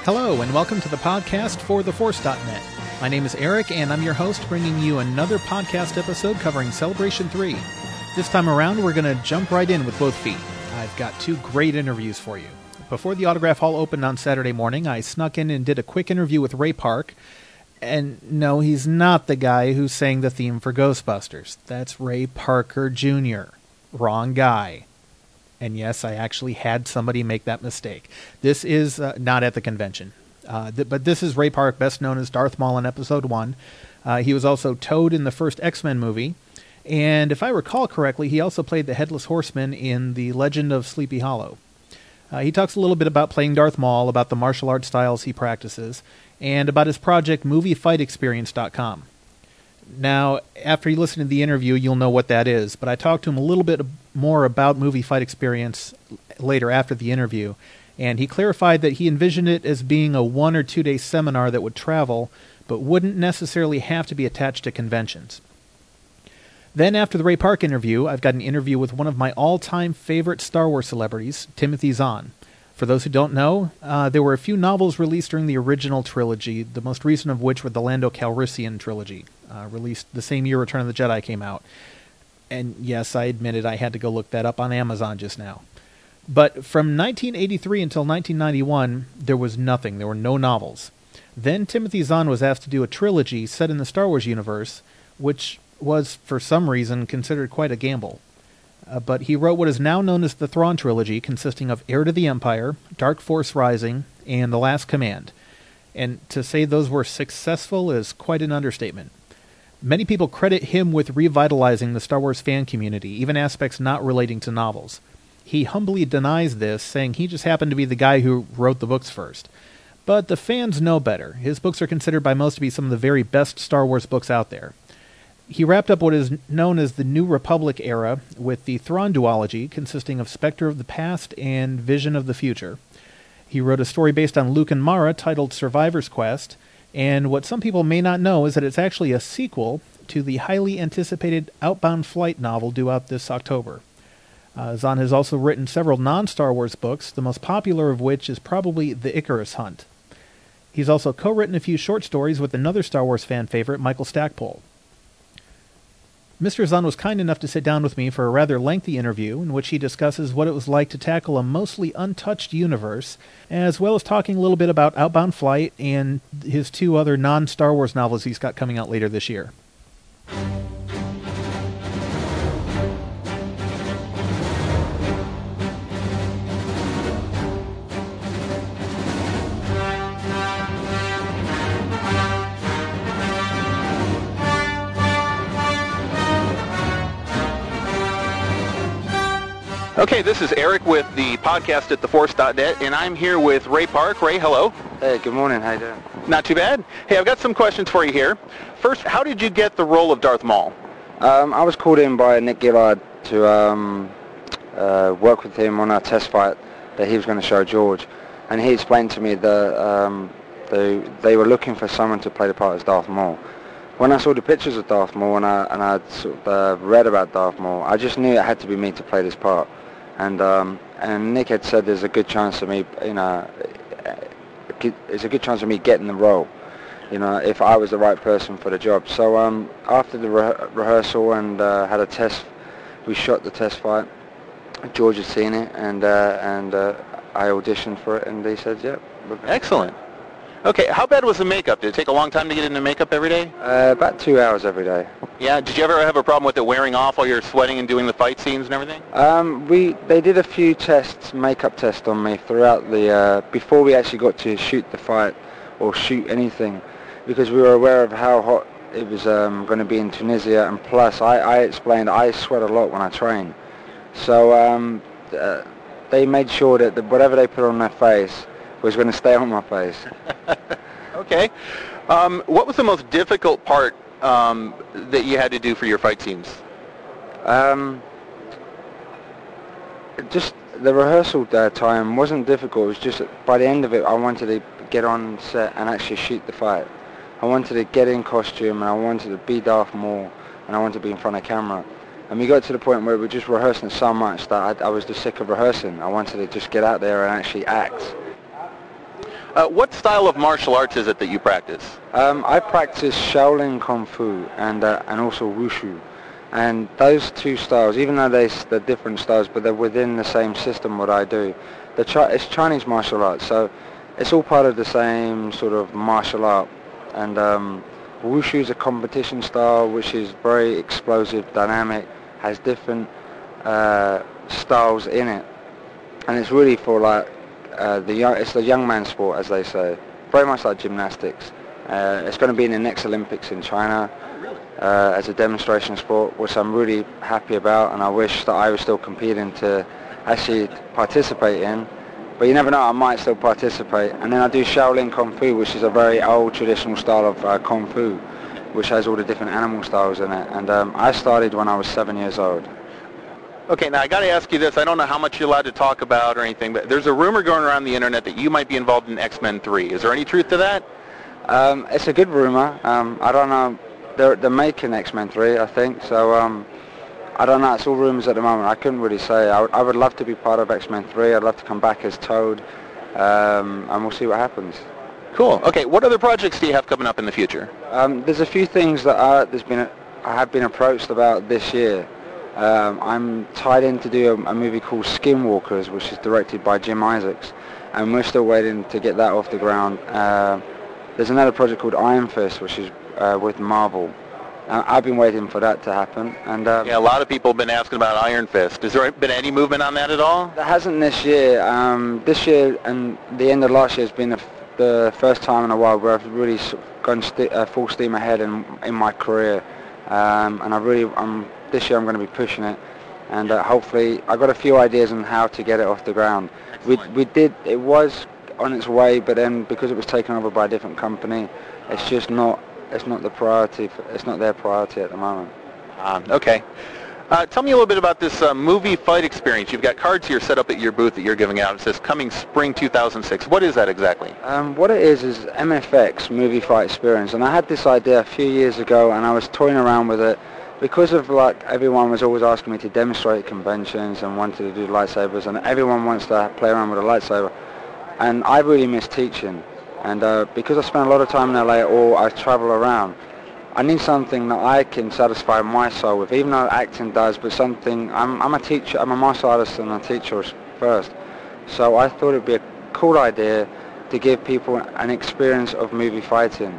Hello, and welcome to the podcast for TheForce.net. My name is Eric, and I'm your host, bringing you another podcast episode covering Celebration 3. This time around, we're going to jump right in with both feet. I've got two great interviews for you. Before the Autograph Hall opened on Saturday morning, I snuck in and did a quick interview with Ray Park. And no, he's not the guy who sang the theme for Ghostbusters. That's Ray Parker Jr. Wrong guy. And yes, I actually had somebody make that mistake. This is not at the convention. But this is Ray Park, best known as Darth Maul in Episode 1. He was also Toad in the first X-Men movie. And if I recall correctly, he also played the Headless Horseman in The Legend of Sleepy Hollow. He talks a little bit about playing Darth Maul, about the martial arts styles he practices, and about his project MovieFightExperience.com. Now, after you listen to the interview, you'll know what that is, but I talked to him a little bit more about Movie Fight Experience later after the interview, and he clarified that he envisioned it as being a 1 or 2 day seminar that would travel, but wouldn't necessarily have to be attached to conventions. Then, after the Ray Park interview, I've got an interview with one of my all-time favorite Star Wars celebrities, Timothy Zahn. For those who don't know, there were a few novels released during the original trilogy, the most recent of which were the Lando Calrissian trilogy, released the same year Return of the Jedi came out. And yes, I admitted I had to go look that up on Amazon just now. But from 1983 until 1991, there was nothing. There were no novels. Then Timothy Zahn was asked to do a trilogy set in the Star Wars universe, which was, for some reason, considered quite a gamble. But he wrote what is now known as the Thrawn trilogy, consisting of Heir to the Empire, Dark Force Rising, and The Last Command. And to say those were successful is quite an understatement. Many people credit him with revitalizing the Star Wars fan community, even aspects not relating to novels. He humbly denies this, saying he just happened to be the guy who wrote the books first. But the fans know better. His books are considered by most to be some of the very best Star Wars books out there. He wrapped up what is known as the New Republic era with the Thrawn duology, consisting of Spectre of the Past and Vision of the Future. He wrote a story based on Luke and Mara titled Survivor's Quest, and what some people may not know is that it's actually a sequel to the highly anticipated Outbound Flight novel due out this October. Zahn has also written several non-Star Wars books, the most popular of which is probably The Icarus Hunt. He's also co-written a few short stories with another Star Wars fan favorite, Michael Stackpole. Mr. Zahn was kind enough to sit down with me for a rather lengthy interview in which he discusses what it was like to tackle a mostly untouched universe, as well as talking a little bit about Outbound Flight and his two other non-Star Wars novels he's got coming out later this year. Okay, this is Eric with the podcast at TheForce.net, and I'm here with Ray Park. Ray, hello. Hey, good morning. How you doing? Not too bad. Hey, I've got some questions for you here. First, how did you get the role of Darth Maul? I was called in by Nick Gillard to work with him on a test fight that he was going to show George, and he explained to me that they were looking for someone to play the part as Darth Maul. When I saw the pictures of Darth Maul and I sort of read about Darth Maul, I just knew it had to be me to play this part. And Nick had said there's a good chance of me, there's a good chance of me getting the role, if I was the right person for the job. So after the rehearsal and had a test, we shot the test fight. George had seen it, and I auditioned for it, and they said, yeah. Excellent. Okay, how bad was the makeup? Did it take a long time to get into makeup every day? About 2 hours every day. Yeah, did you ever have a problem with it wearing off while you're sweating and doing the fight scenes and everything? They did a few makeup tests on me throughout before we actually got to shoot the fight or shoot anything, because we were aware of how hot it was going to be in Tunisia, and plus I explained I sweat a lot when I train. So they made sure that whatever they put on their face was going to stay on my face. Okay. What was the most difficult part that you had to do for your fight scenes? Just the rehearsal time wasn't difficult. It was just by the end of it, I wanted to get on set and actually shoot the fight. I wanted to get in costume, and I wanted to be Darth Maul, and I wanted to be in front of camera. And we got to the point where we were just rehearsing so much that I was just sick of rehearsing. I wanted to just get out there and actually act. What style of martial arts is it that you practice? I practice Shaolin Kung Fu and also Wushu. And those two styles, even though they're different styles, but they're within the same system what I do. It's Chinese martial arts, so it's all part of the same sort of martial art. And Wushu is a competition style which is very explosive, dynamic, has different styles in it. And it's really for like it's the young man sport, as they say, very much like gymnastics. It's going to be in the next Olympics in China as a demonstration sport, which I'm really happy about, and I wish that I was still competing to actually participate in. But you never know, I might still participate. And then I do Shaolin Kung Fu, which is a very old traditional style of Kung Fu, which has all the different animal styles in it. And I started when I was 7 years old. Okay, now I got to ask you this. I don't know how much you're allowed to talk about or anything, but there's a rumor going around the internet that you might be involved in X-Men 3. Is there any truth to that? It's a good rumor. I don't know. They're making X-Men 3, I think. So I don't know. It's all rumors at the moment. I couldn't really say. I would love to be part of X-Men 3. I'd love to come back as Toad, and we'll see what happens. Cool. Okay, what other projects do you have coming up in the future? There's a few things that I have been approached about this year. I'm tied in to do a movie called Skinwalkers, which is directed by Jim Isaacs, and we're still waiting to get that off the ground. There's another project called Iron Fist, which is with Marvel. I've been waiting for that to happen. And yeah, a lot of people have been asking about Iron Fist. Has there been any movement on that at all? There hasn't this year. This year and the end of last year has been the first time in a while where I've really gone full steam ahead in my career. And this year I'm going to be pushing it, and hopefully I've got a few ideas on how to get it off the ground. It was on its way, but then because it was taken over by a different company, it's not the priority. It's not their priority at the moment. Okay. Tell me a little bit about this movie fight experience. You've got cards here set up at your booth that you're giving out. It says coming spring 2006. What is that exactly? What it is MFX, movie fight experience, and I had this idea a few years ago, and I was toying around with it. Because of everyone was always asking me to demonstrate at conventions and wanted to do lightsabers, and everyone wants to play around with a lightsaber, and I really miss teaching, and because I spend a lot of time in LA or I travel around, I need something that I can satisfy my soul with, even though acting does, but something. I'm a teacher, I'm a martial artist and a teacher first, so I thought it'd be a cool idea to give people an experience of movie fighting,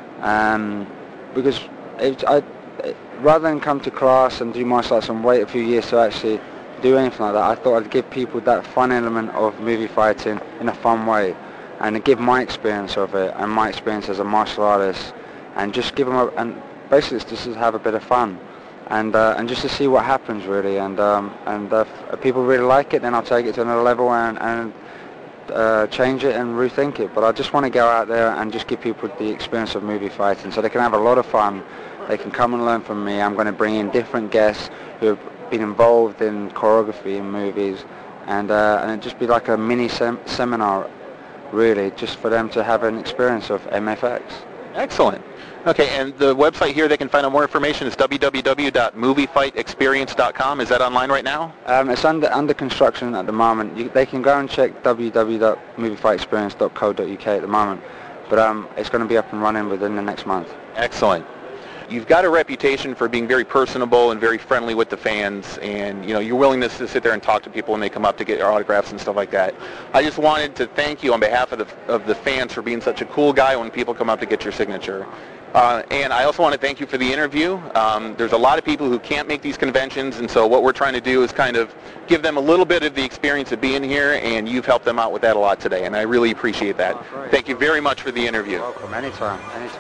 because rather than come to class and do martial arts and wait a few years to actually do anything like that, I thought I'd give people that fun element of movie fighting in a fun way, and give my experience of it and my experience as a martial artist, and just give them and basically it's just to have a bit of fun, and just to see what happens really, and if people really like it, then I'll take it to another level and change it and rethink it. But I just want to go out there and just give people the experience of movie fighting so they can have a lot of fun. They can come and learn from me. I'm going to bring in different guests who have been involved in choreography in movies, and it just be like a mini seminar, really, just for them to have an experience of MFX. Excellent. Okay, and the website here they can find out more information is www.moviefightexperience.com. Is that online right now? It's under construction at the moment. They can go and check www.moviefightexperience.co.uk at the moment, but it's going to be up and running within the next month. Excellent. You've got a reputation for being very personable and very friendly with the fans, and your willingness to sit there and talk to people when they come up to get your autographs and stuff like that. I just wanted to thank you on behalf of the fans for being such a cool guy when people come up to get your signature. And I also want to thank you for the interview. There's a lot of people who can't make these conventions, and so what we're trying to do is kind of give them a little bit of the experience of being here, and you've helped them out with that a lot today, and I really appreciate that. Thank you very much for the interview. You're welcome. Anytime.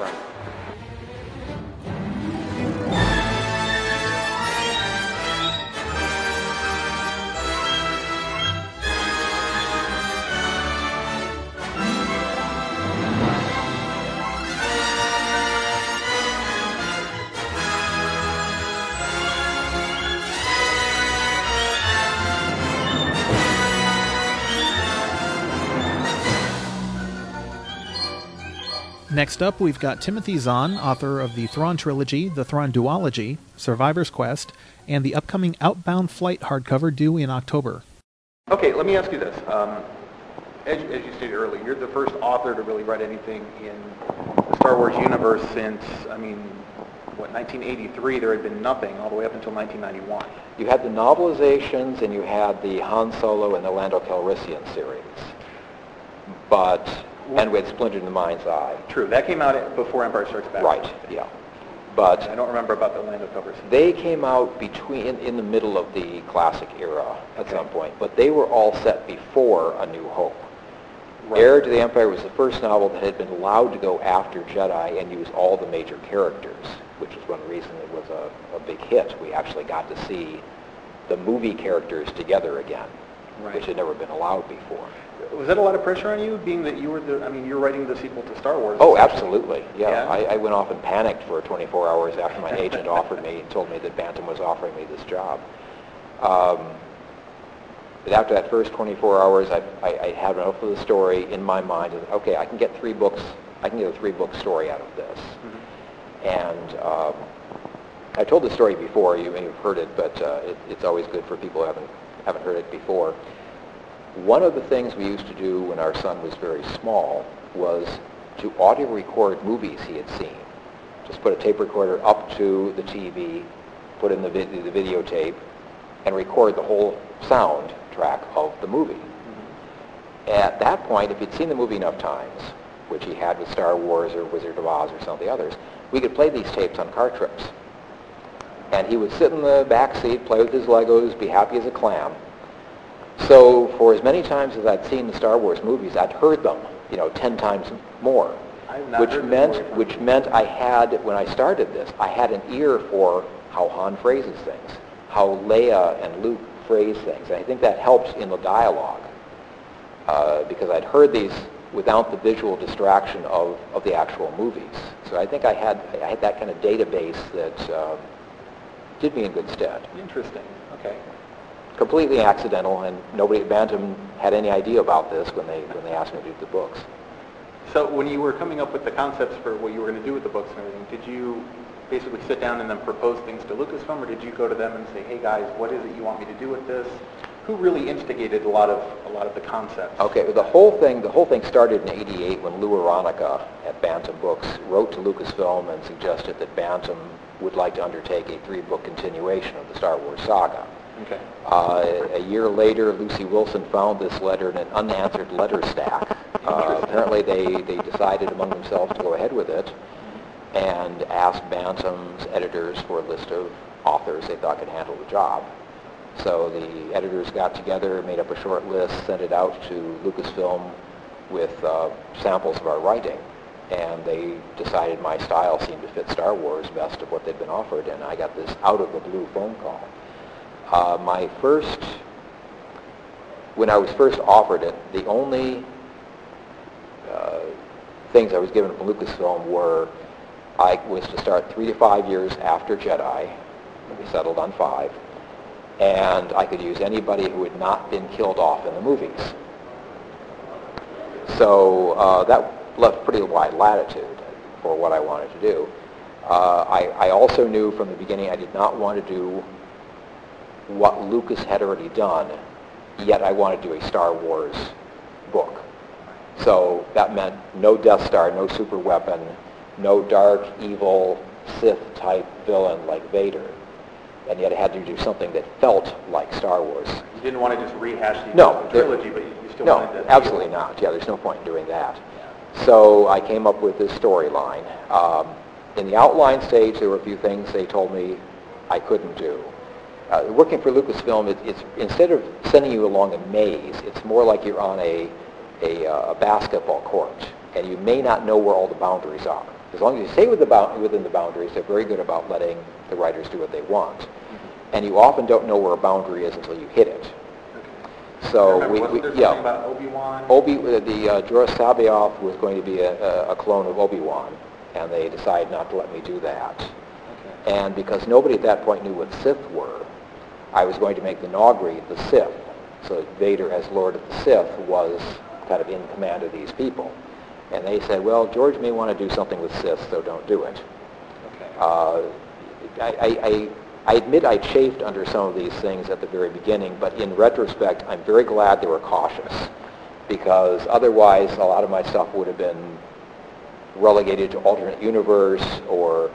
Next up, we've got Timothy Zahn, author of the Thrawn Trilogy, the Thrawn Duology, Survivor's Quest, and the upcoming Outbound Flight hardcover due in October. Okay, let me ask you this. as you stated earlier, you're the first author to really write anything in the Star Wars universe since, 1983, there had been nothing all the way up until 1991. You had the novelizations and you had the Han Solo and the Lando Calrissian series. And we had Splinter in the Mind's Eye. True, that came out before Empire Strikes Back. Right, yeah. But I don't remember about the Lando Calrissian. they came out in the middle of the classic era at some point, but they were all set before A New Hope. Right. Heir to the Empire was the first novel that had been allowed to go after Jedi and use all the major characters, which is one reason it was a big hit. We actually got to see the movie characters together again, Right. which had never been allowed before. Was that a lot of pressure on you, being that you were you're writing the sequel to Star Wars? Oh, absolutely. Yeah. Yeah? I went off and panicked for 24 hours after my agent told me that Bantam was offering me this job. But after that first 24 hours, I had enough of the story in my mind. And, okay, I can get 3 books. I can get a 3-book story out of this. Mm-hmm. And I told the story before. You may have heard it, but it's always good for people who haven't heard it before. One of the things we used to do when our son was very small was to audio record movies he had seen. Just put a tape recorder up to the TV, put in the videotape, and record the whole soundtrack of the movie. Mm-hmm. At that point, if he'd seen the movie enough times, which he had with Star Wars or Wizard of Oz or some of the others, we could play these tapes on car trips. And he would sit in the back seat, play with his Legos, be happy as a clam. So for as many times as I'd seen the Star Wars movies, I'd heard them, 10 times more. Which meant I had, when I started this, I had an ear for how Han phrases things, how Leia and Luke phrase things. And I think that helped in the dialogue because I'd heard these without the visual distraction of the actual movies. So I think I had that kind of database that did me in good stead. Interesting. Okay. Completely accidental, and nobody at Bantam had any idea about this when they asked me to do the books. So when you were coming up with the concepts for what you were going to do with the books and everything, did you basically sit down and then propose things to Lucasfilm, or did you go to them and say, "Hey guys, what is it you want me to do with this?" Who really instigated a lot of the concepts? Okay, the whole thing started in '88 when Lou Aronica at Bantam Books wrote to Lucasfilm and suggested that Bantam would like to undertake a 3-book continuation of the Star Wars saga. Okay. A year later, Lucy Wilson found this letter in an unanswered letter stack. Apparently, they decided among themselves to go ahead with it and asked Bantam's editors for a list of authors they thought could handle the job. So the editors got together, made up a short list, sent it out to Lucasfilm with samples of our writing, and they decided my style seemed to fit Star Wars best of what they'd been offered, and I got this out-of-the-blue phone call. When I was first offered it, the only things I was given from Lucasfilm were I was to start 3 to 5 years after Jedi, and we settled on 5, and I could use anybody who had not been killed off in the movies. So that left pretty wide latitude for what I wanted to do. I also knew from the beginning I did not want to do what Lucas had already done, yet I wanted to do a Star Wars book. So that meant no Death Star, no super weapon, no dark, evil, Sith-type villain like Vader. And yet I had to do something that felt like Star Wars. You didn't want to just rehash the trilogy, but you still wanted to... No, absolutely not. Yeah, there's no point in doing that. Yeah. So I came up with this storyline. In the outline stage, there were a few things they told me I couldn't do. Working for Lucasfilm, it's instead of sending you along a maze, it's more like you're on a basketball court, and you may not know where all the boundaries are. As long as you stay within the boundaries, they're very good about letting the writers do what they want. Mm-hmm. And you often don't know where a boundary is until you hit it. Okay. So something about Obi-Wan? Jorah Sabaoth was going to be a clone of Obi-Wan, and they decided not to let me do that. Okay. And because nobody at that point knew what Sith were, I was going to make the Naugri the Sith. So Vader, as Lord of the Sith, was kind of in command of these people. And they said, well, George may want to do something with Sith, so don't do it. Okay. I admit I chafed under some of these things at the very beginning, but in retrospect, I'm very glad they were cautious, because otherwise a lot of my stuff would have been relegated to alternate universe or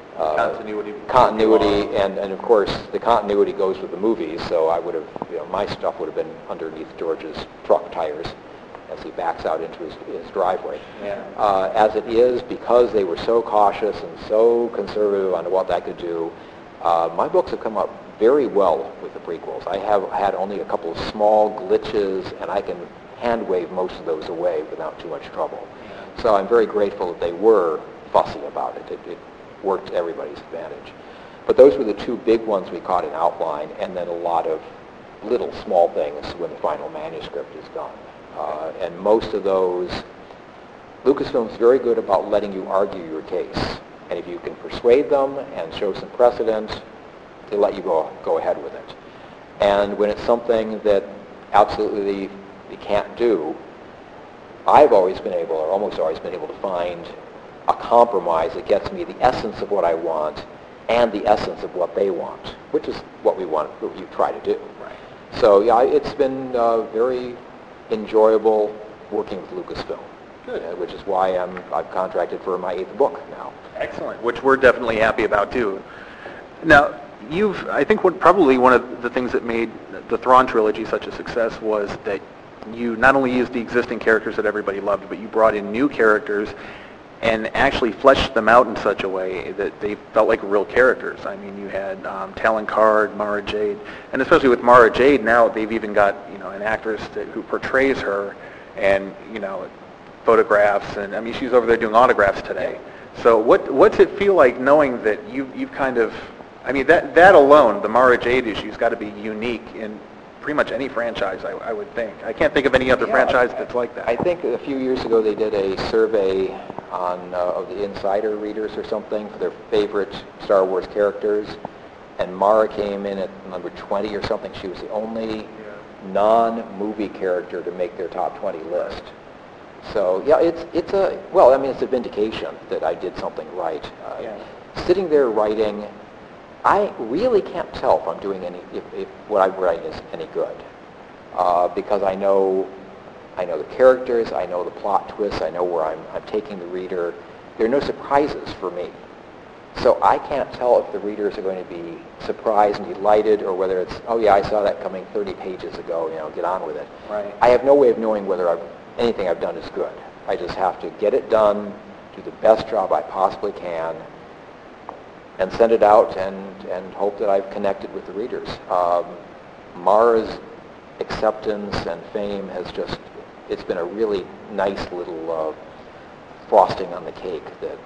continuity, and of course the continuity goes with the movies, so I would have, my stuff would have been underneath George's truck tires as he backs out into his driveway. Yeah. As it is, because they were so cautious and so conservative on what that could do, my books have come up very well with the prequels. I have had only a couple of small glitches, and I can hand wave most of those away without too much trouble. Yeah. So I'm very grateful that they were fussy about it. It worked to everybody's advantage. But those were the two big ones we caught in outline, and then a lot of little small things when the final manuscript is done. And most of those, Lucasfilm's very good about letting you argue your case. And if you can persuade them and show some precedent, they let you go ahead with it. And when it's something that absolutely you can't do, I've always been able, or almost always been able, to find a compromise that gets me the essence of what I want and the essence of what they want, which is what you try to do. Right. So yeah, it's been very enjoyable working with Lucasfilm. Good. Which is why I've contracted for my 8th book now. Excellent, which we're definitely happy about too. Now, I think probably one of the things that made the Thrawn trilogy such a success was that you not only used the existing characters that everybody loved, but you brought in new characters and actually fleshed them out in such a way that they felt like real characters. I mean, you had Talon Karrde, Mara Jade, and especially with Mara Jade now, they've even got an actress who portrays her, and photographs, and I mean, she's over there doing autographs today. So what's it feel like knowing that you've kind of, I mean, that alone, the Mara Jade issue's got to be unique in pretty much any franchise, I would think. I can't think of any other franchise that's like that. I think a few years ago they did a survey of the insider readers or something for their favorite Star Wars characters, and Mara came in at number 20 or something. She was the only non-movie character to make their top 20 list. So yeah, it's a vindication that I did something right. Sitting there writing, I really can't tell if I'm doing if what I'm writing is any good, because I know the characters, I know the plot twists, I know where I'm taking the reader. There are no surprises for me, so I can't tell if the readers are going to be surprised and delighted, or whether it's, oh yeah, I saw that coming 30 pages ago, get on with it. Right. I have no way of knowing whether anything I've done is good. I just have to get it done, do the best job I possibly can, and send it out and hope that I've connected with the readers. Mara's acceptance and fame it's been a really nice little frosting on the cake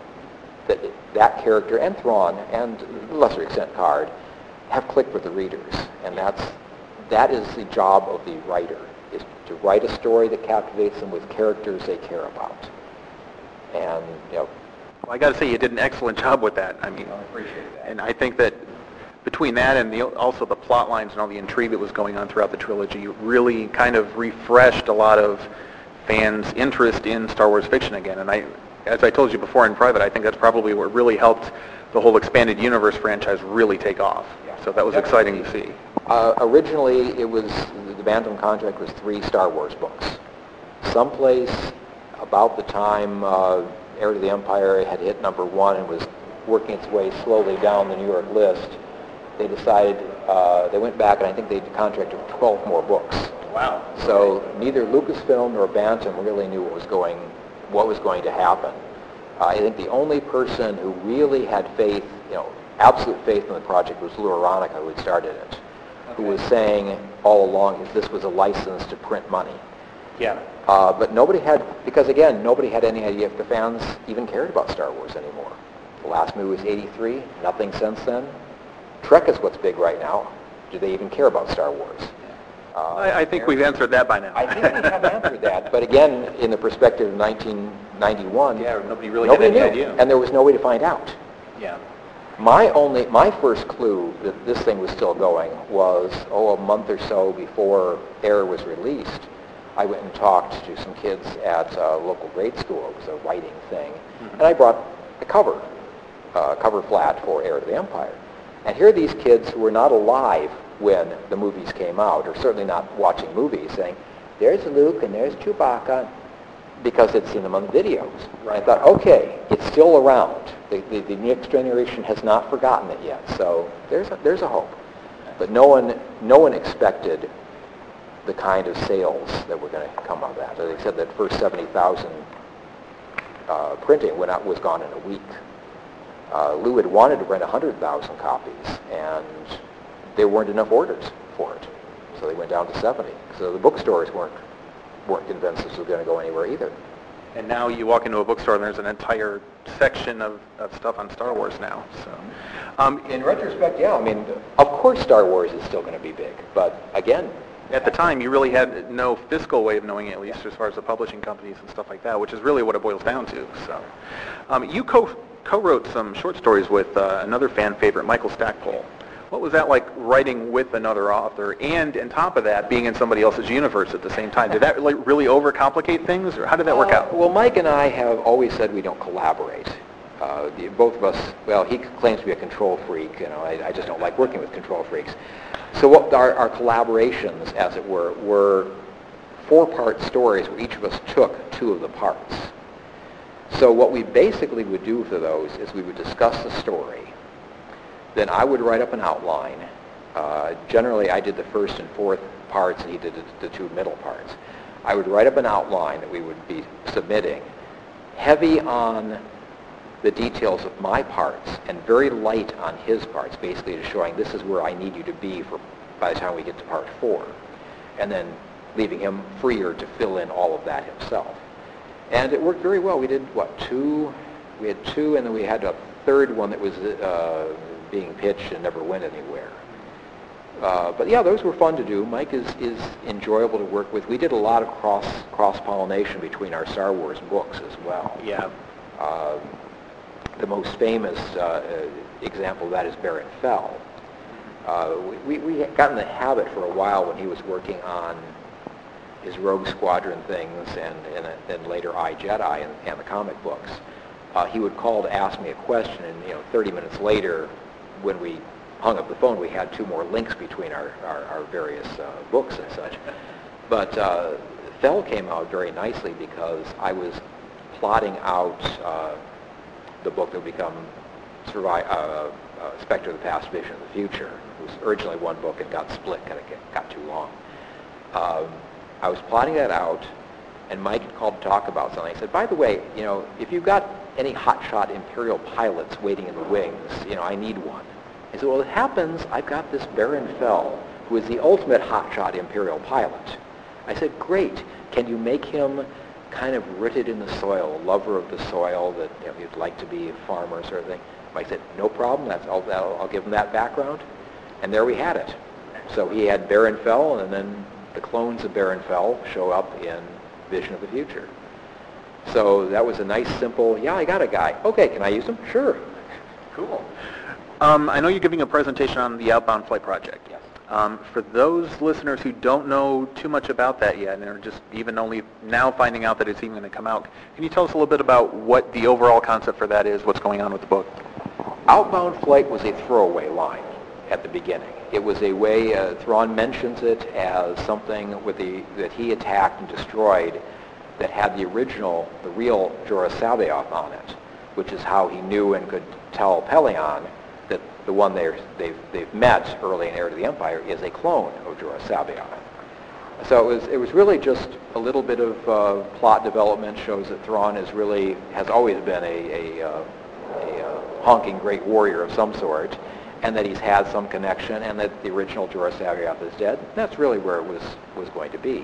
that character and Thrawn and to a lesser extent Karrde have clicked with the readers, and that is the job of the writer, is to write a story that captivates them with characters they care about. And well, I got to say, you did an excellent job with that. I mean, I appreciate that. And I think that between that and also the plot lines and all the intrigue that was going on throughout the trilogy, really kind of refreshed a lot of fans' interest in Star Wars fiction again. And as I told you before in private, I think that's probably what really helped the whole expanded universe franchise really take off. Yeah. So that was exciting to see. Originally, the Bantam contract was 3 Star Wars books. Someplace about the time Heir to the Empire had hit number 1 and was working its way slowly down the New York list, they decided, they went back and I think they contracted 12 more books. Wow. So neither Lucasfilm nor Bantam really knew what was going to happen. I think the only person who really had faith, absolute faith in the project was Lou Aronica, who had started it, who was saying all along that this was a license to print money. Yeah. But nobody had any idea if the fans even cared about Star Wars anymore. The last movie was 83, nothing since then. Trek is what's big right now. Do they even care about Star Wars? I think we've answered that by now. I think we have answered that. But again, in the perspective of 1991, nobody really had any idea. And there was no way to find out. Yeah. My first clue that this thing was still going was, a month or so before Heir was released, I went and talked to some kids at a local grade school. It was a writing thing. Mm-hmm. And I brought a cover flat for Heir to the Empire. And here are these kids who were not alive when the movies came out, or certainly not watching movies, saying, there's Luke and there's Chewbacca, because they'd seen them on the videos. Right. I thought, okay, it's still around. The next generation has not forgotten it yet, so there's a hope. But no one expected the kind of sales that were going to come out of that. They said that first 70,000 printing was gone in a week. Lou had wanted to print 100,000 copies, and there weren't enough orders for it, so they went down to 70. So the bookstores weren't convinced this was going to go anywhere either. And now you walk into a bookstore and there's an entire section of stuff on Star Wars now. So, in retrospect, yeah, I mean, of course Star Wars is still going to be big, but again, at the time you really had no fiscal way of knowing it, at least as far as the publishing companies and stuff like that, which is really what it boils down to. So, you co-wrote some short stories with another fan favorite, Michael Stackpole. What was that like, writing with another author, and on top of that, being in somebody else's universe at the same time? Did that really overcomplicate things, or how did that work out? Well, Mike and I have always said we don't collaborate. Both of us, well, he claims to be a control freak. I just don't like working with control freaks. So what our collaborations, as it were 4-part stories where each of us took 2 of the parts. So what we basically would do for those is we would discuss the story. Then I would write up an outline. Generally, I did the first and 4th parts, and he did the 2 middle parts. I would write up an outline that we would be submitting, heavy on the details of my parts, and very light on his parts, basically to showing this is where I need you to be by the time we get to part 4, and then leaving him freer to fill in all of that himself. And it worked very well. We did, 2? We had 2, and then we had a 3rd one that was being pitched and never went anywhere. But yeah, those were fun to do. Mike is enjoyable to work with. We did a lot of cross-pollination between our Star Wars books as well. Yeah. The most famous example of that is Baron Fell. We got in the habit for a while when he was working on his Rogue Squadron things and then later I, Jedi and the comic books. He would call to ask me a question, and 30 minutes later, when we hung up the phone, we had 2 more links between our various books and such. But Fell came out very nicely because I was plotting out the book that would become Spectre of the Past, Vision of the Future. It was originally one book and got split, kind of got too long. I was plotting that out, and Mike had called to talk about something. He said, by the way, if you've got any hotshot Imperial pilots waiting in the wings, I need one. He said, well, it happens I've got this Baron Fell, who is the ultimate hotshot Imperial pilot. I said, great. Can you make him kind of rooted in the soil, a lover of the soil, that he'd like to be a farmer sort of thing? Mike said, no problem. I'll give him that background. And there we had it. So he had Baron Fell, and then the clones of Baron Fell show up in Vision of the Future. So that was a nice, simple, yeah, I got a guy. Okay, can I use him? Sure. Cool. I know you're giving a presentation on the Outbound Flight Project. Yes. For those listeners who don't know too much about that yet and are just even only now finding out that it's even going to come out, can you tell us a little bit about what the overall concept for that is, what's going on with the book? Outbound Flight was a throwaway line at the beginning. It was a way, Thrawn mentions it as something that he attacked and destroyed that had the real Jorah Sabaoth on it, which is how he knew and could tell Pelion that the one they've met early in Heir to the Empire is a clone of Jorah Sabaoth. So it was really just a little bit of plot development. Shows that Thrawn has always been a honking great warrior of some sort, and that he's had some connection, and that the original Jorah Sabaoth is dead. That's really where it was going to be.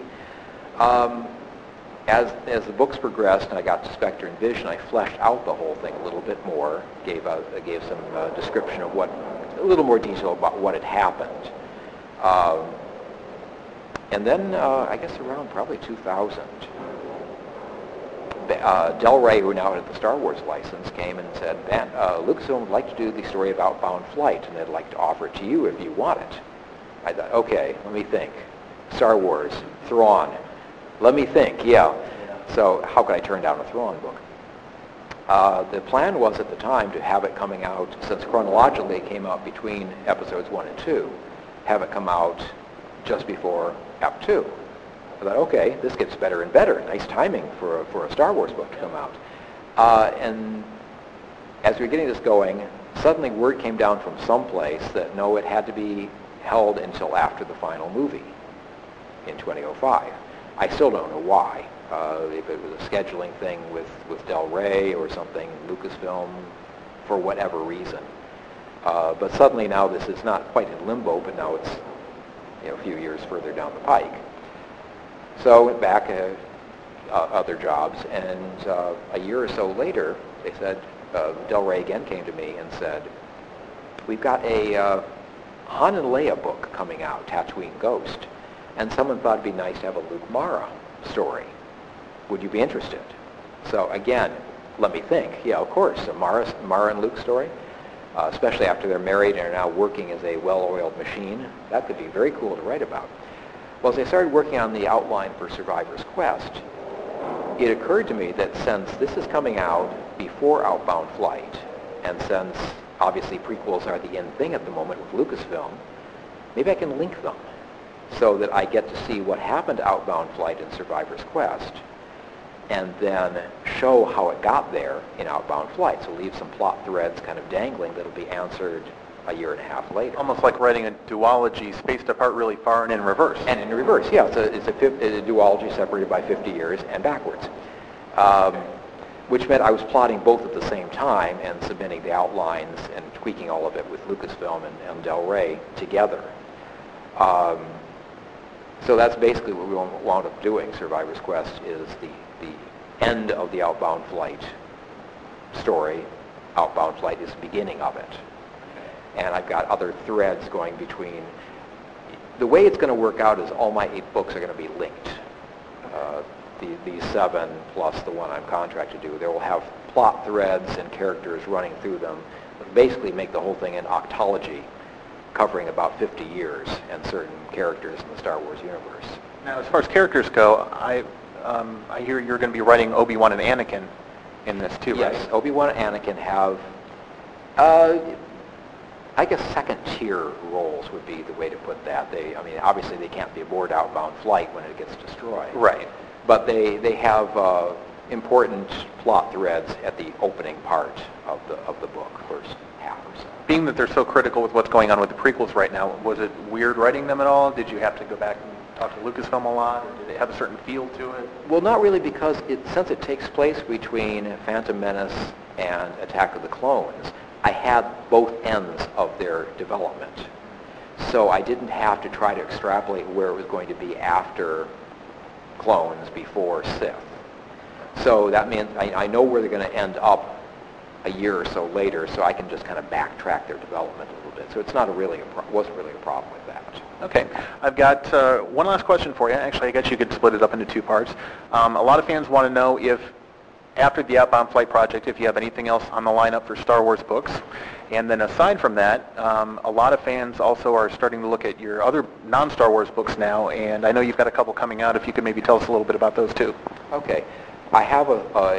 As the books progressed and I got to Spectre and Vision, I fleshed out the whole thing a little bit more, gave some description of a little more detail about what had happened. And then, I guess around probably 2000, Del Rey, who now had the Star Wars license, came and said, Lucasfilm would like to do the story of Outbound Flight, and they'd like to offer it to you if you want it. I thought, okay, let me think. Star Wars, Thrawn. Let me think, yeah. So how could I turn down a Thrawn book? The plan was at the time to have it coming out, since chronologically it came out between episodes 1 and 2, have it come out just before Ep 2. I thought, okay, this gets better and better. Nice timing for a Star Wars book to come out. And as we were getting this going, suddenly word came down from someplace that no, it had to be held until after the final movie in 2005. I still don't know why. If it was a scheduling thing with Del Rey or something, Lucasfilm, for whatever reason. But suddenly now this is not quite in limbo, but now it's a few years further down the pike. So I went back other jobs, and a year or so later, they said, Del Rey again came to me and said, we've got a Han and Leia book coming out, Tatooine Ghost, and someone thought it'd be nice to have a Luke Mara story. Would you be interested? So again, let me think. Yeah, of course, a Mara and Luke story, especially after they're married and are now working as a well-oiled machine. That could be very cool to write about. Well, as I started working on the outline for Survivor's Quest, it occurred to me that since this is coming out before Outbound Flight, and since obviously prequels are the in thing at the moment with Lucasfilm, maybe I can link them so that I get to see what happened to Outbound Flight in Survivor's Quest, and then show how it got there in Outbound Flight. So leave some plot threads kind of dangling that'll be answered a year and a half later. Almost like writing a duology spaced apart really far and in reverse. And in reverse, yeah. It's a duology separated by 50 years and backwards. Which meant I was plotting both at the same time and submitting the outlines and tweaking all of it with Lucasfilm and Del Rey together. So that's basically what we wound up doing. Survivor's Quest is the end of the Outbound Flight story. Outbound Flight is the beginning of it. And I've got other threads going between. The way it's going to work out is all my 8 books are going to be linked. These 7 plus the one I'm contracted to do. They will have plot threads and characters running through them. But basically make the whole thing an octology covering about 50 years and certain characters in the Star Wars universe. Now, as far as characters go, I hear you're going to be writing Obi-Wan and Anakin in this too, right? Yes, Obi-Wan and Anakin have, I guess, second-tier roles would be the way to put that. Obviously they can't be aboard Outbound Flight when it gets destroyed. Right. But they have important plot threads at the opening part of the book, first half or so. Being that they're so critical with what's going on with the prequels right now, was it weird writing them at all? Did you have to go back and talk to Lucasfilm a lot? Or did it have a certain feel to it? Well, not really, because since it takes place between Phantom Menace and Attack of the Clones, I had both ends of their development. So I didn't have to try to extrapolate where it was going to be after Clones, before Sith. So that means I know where they're going to end up a year or so later, so I can just kind of backtrack their development a little bit. So it's not wasn't really a problem with that. Okay. I've got one last question for you. Actually, I guess you could split it up into 2 parts. A lot of fans want to know if, after the Outbound Flight project, if you have anything else on the lineup for Star Wars books. And then aside from that, a lot of fans also are starting to look at your other non-Star Wars books now, and I know you've got a couple coming out. If you could maybe tell us a little bit about those too. Okay. I have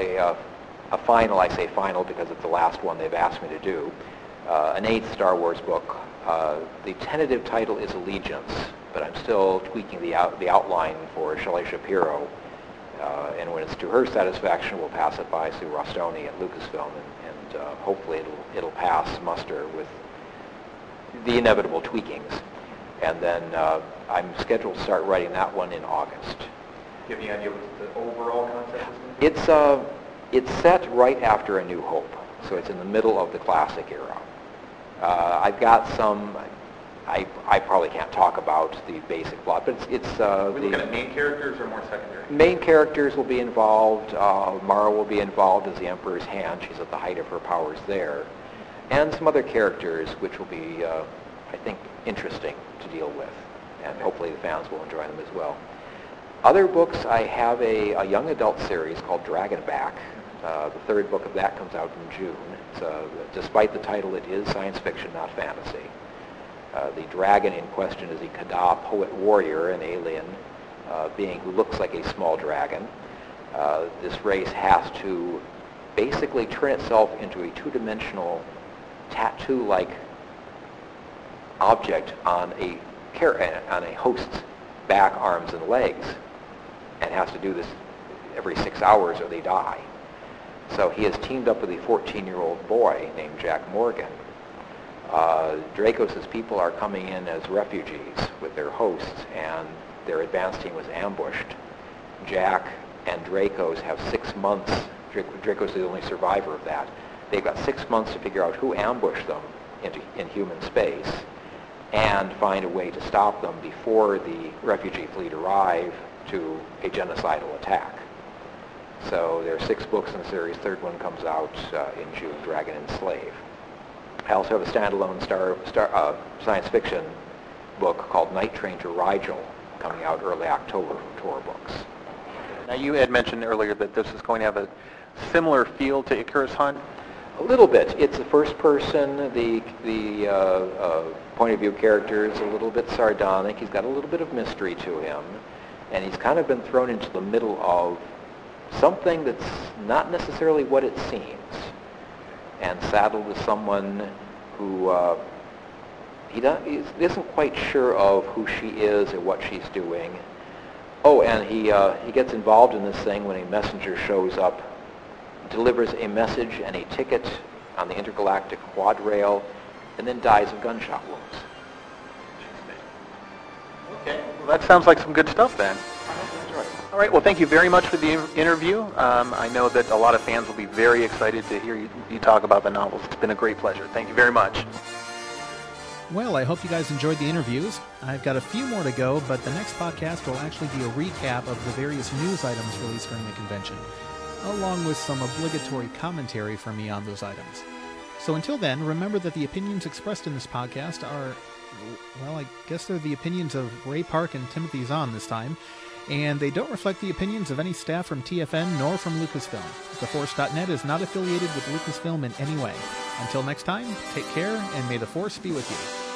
a final, I say final because it's the last one they've asked me to do, an 8th Star Wars book. The tentative title is Allegiance, but I'm still tweaking the outline for Shelley Shapiro. And when it's to her satisfaction, we'll pass it by Sue Rostoni at Lucasfilm, and hopefully it'll pass muster with the inevitable tweakings. And then I'm scheduled to start writing that one in August. Do you have any idea what the overall concept is? It's set right after A New Hope, so it's in the middle of the classic era. I've got some. I probably can't talk about the basic plot, but it's Are we looking at main characters or more secondary? Main characters will be involved. Mara will be involved as the Emperor's hand. She's at the height of her powers there. And some other characters which will be, I think, interesting to deal with. And hopefully the fans will enjoy them as well. Other books, I have a young adult series called Dragonback. The 3rd book of that comes out in June. Despite the title, it is science fiction, not fantasy. The dragon in question is the Kada poet warrior, an alien being who looks like a small dragon. This race has to basically turn itself into a 2-dimensional tattoo-like object on a host's back, arms, and legs and has to do this every 6 hours or they die. So he has teamed up with a 14-year-old boy named Jack Morgan. Dracos' people are coming in as refugees with their hosts, and their advance team was ambushed. Jack and Dracos have 6 months. Dracos is the only survivor of that. They've got 6 months to figure out who ambushed them in human space and find a way to stop them before the refugee fleet arrive to a genocidal attack. So there are 6 books in the series. Third one comes out in June, Dragon and Slave. I also have a standalone science fiction book called Night Train to Rigel coming out early October from Tor Books. Now you had mentioned earlier that this is going to have a similar feel to Icarus Hunt. A little bit. It's the first person. The point of view character is a little bit sardonic. He's got a little bit of mystery to him, and he's kind of been thrown into the middle of something that's not necessarily what it seems, and saddled with someone who he isn't quite sure of who she is or what she's doing. Oh, and he gets involved in this thing when a messenger shows up, delivers a message and a ticket on the intergalactic quad rail, and then dies of gunshot wounds. Okay, well that sounds like some good stuff then. All right, well thank you very much for the interview. I know that a lot of fans will be very excited to hear you talk about the novels. It's been a great pleasure. Thank you very much. Well, I hope you guys enjoyed the interviews. I've got a few more to go, but the next podcast will actually be a recap of the various news items released during the convention, along with some obligatory commentary from me on those items. So until then, remember that the opinions expressed in this podcast are, well, I guess they're the opinions of Ray Park and Timothy Zahn this time, and they don't reflect the opinions of any staff from TFN nor from Lucasfilm. TheForce.net is not affiliated with Lucasfilm in any way. Until next time, take care, and may the Force be with you.